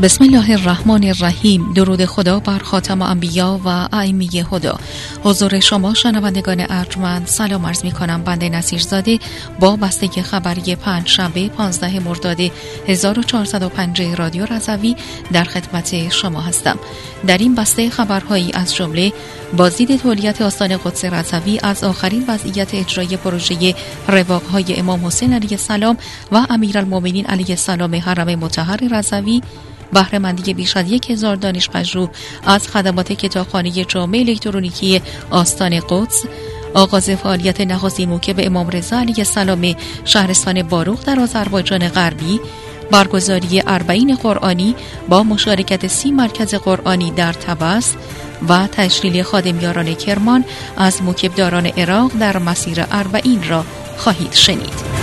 بسم الله الرحمن الرحیم. درود خدا بر خاتم انبیا و ائمه هدا. حضور شما شنوندگان ارجمند سلام عرض می کنم. بنده نصیرزاده با بسته خبری پنجشنبه 15 مرداد 1405 رادیو رضوی در خدمت شما هستم. در این بسته خبرهایی از جمله بازدید تولیت آستان قدس رضوی از آخرین وضعیت اجرای پروژه رواق‌های امام حسین علیه السلام و امیرالمومنین علیه السلام حرم مطهر رضوی، بهره‌مندی بیش از 1000 دانشپژوه از خدمات کتابخانه جامع الکترونیکی آستان قدس، آغاز فعالیت نخستین موکب امام رضا علیه السلام شهرستان باروق در آذربایجان غربی، برگزاری 40 قرآنی با مشارکت 30 مرکز قرآنی در طبس و تشکیل خادمیاران کرمان از موکبداران عراق در مسیر 40 را خواهید شنید.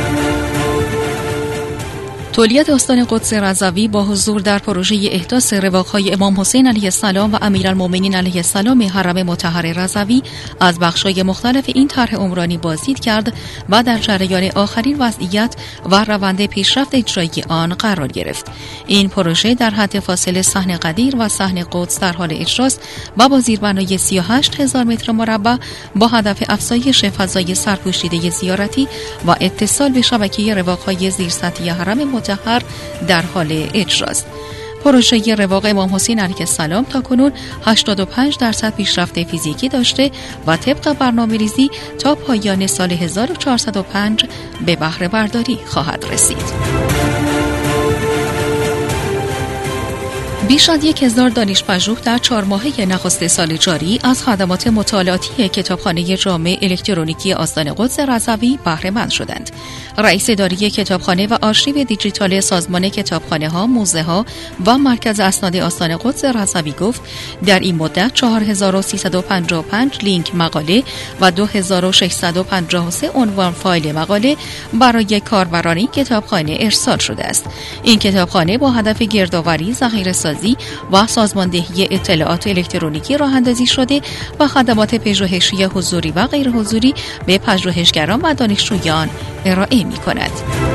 تولیت آستان قدس رضوی با حضور در پروژه احداث رواق‌های امام حسین علیه السلام و امیرالمومنین علیه السلام حرم مطهر رضوی از بخش‌های مختلف این طرح عمرانی بازدید کرد و در جریان آخرین وضعیت و روند پیشرفت اجرایی آن قرار گرفت. این پروژه در حد فاصله صحن قدیر و صحن قدس در حال اجراست و با زیربنای 38000 متر مربع با هدف افزایش فضای سرپوشیده زیارتی و اتصال به شبکه رواق‌های زیرسطحی حرم مطهر در حال اجراست. پروژه رواق امام حسین علیه السلام تاکنون 85% پیشرفت فیزیکی داشته و طبق برنامه‌ریزی تا پایان سال 1405 به بهره برداری خواهد رسید. بیش از 1000 دانشپژوه در 4 ماهه نخست سال جاری از خدمات مطالعاتی کتابخانه جامع الکترونیکی آستان قدس رضوی بهره مند شدند. رئیس اداره کتابخانه و آرشیو دیجیتال سازمان کتابخانه‌ها، موزه‌ها و مرکز اسناد آستان قدس رضوی گفت در این مدت 4355 لینک مقاله و 2653 عنوان فایل مقاله برای کاربران این کتابخانه ارسال شده است. این کتابخانه با هدف گردآوری، ذخیره‌سازی و سازماندهی اطلاعات الکترونیکی راه اندازی شده و خدمات پژوهشی حضوری و غیر حضوری به پژوهشگران و دانشجویان ارائه می‌کند.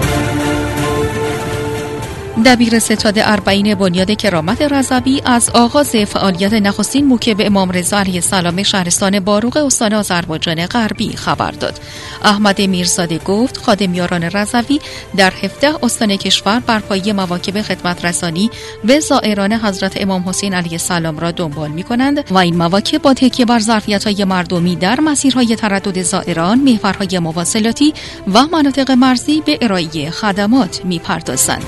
دبیر ستاد 40 بنیاد کرامت رضوی از آغاز فعالیت نخستین موکب امام رضا علیه السلام شهرستان باروق استان آذربایجان غربی خبر داد. احمد میرزاده گفت خادمیاران رضوی در 17 استان کشور بر پایه مواکب خدمت رسانی به زائران حضرت امام حسین علیه السلام را دنبال می‌کنند و این مواکب با تکیه بر ظرفیت‌های مردمی در مسیرهای تردد زائران، محورهای مواصلاتی و مناطق مرزی به ارائه خدمات می‌پردازند.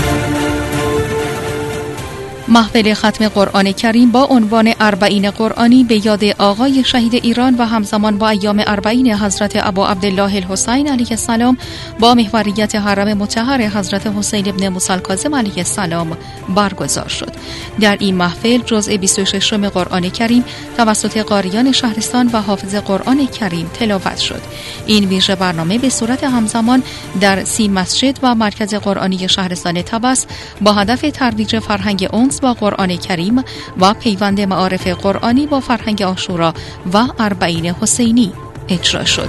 محفل ختم قرآن کریم با عنوان 40 قرآنی به یاد آقای شهید ایران و همزمان با ایام 40 حضرت ابا عبدالله الحسین علیه السلام با محوریت حرم مطهر حضرت حسین ابن موسی الکاظم علیه السلام برگزار شد. در این محفل جزء 26 قرآن کریم توسط قاریان شهرستان و حافظ قرآن کریم تلاوت شد. این ویژه برنامه به صورت همزمان در 30 مسجد و مرکز قرآنی شهرستان طبس با هدف ترویج فرهنگ انس با قرآن کریم و پیوند معارف قرآنی با فرهنگ عاشورا و 40 حسینی اجرا شد.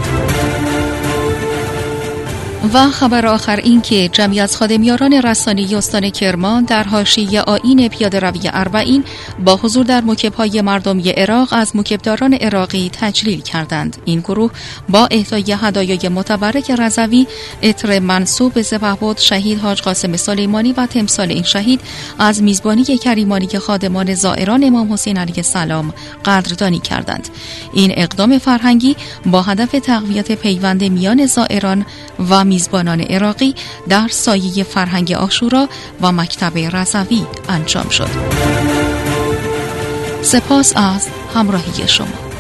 و خبر آخر این که جمعی از خادمیاران رسانه‌ای استان کرمان در حاشیه آیین پیاده‌روی 40 با حضور در موکب‌های مردمی عراق از موکبداران عراقی تجلیل کردند. این گروه با اهدای هدایای متبرک رضوی، عطر منسوب به ذبح‌بود شهید حاج قاسم سلیمانی و تمثال این شهید از میزبانی کریمانی خادمان زائران امام حسین علیه السلام قدردانی کردند. این اقدام فرهنگی با هدف تقویت پیوند میان زائران و میزبانان عراقی در سایه فرهنگ عاشورا و مکتب رضوی انجام شد. سپاس از همراهی شما.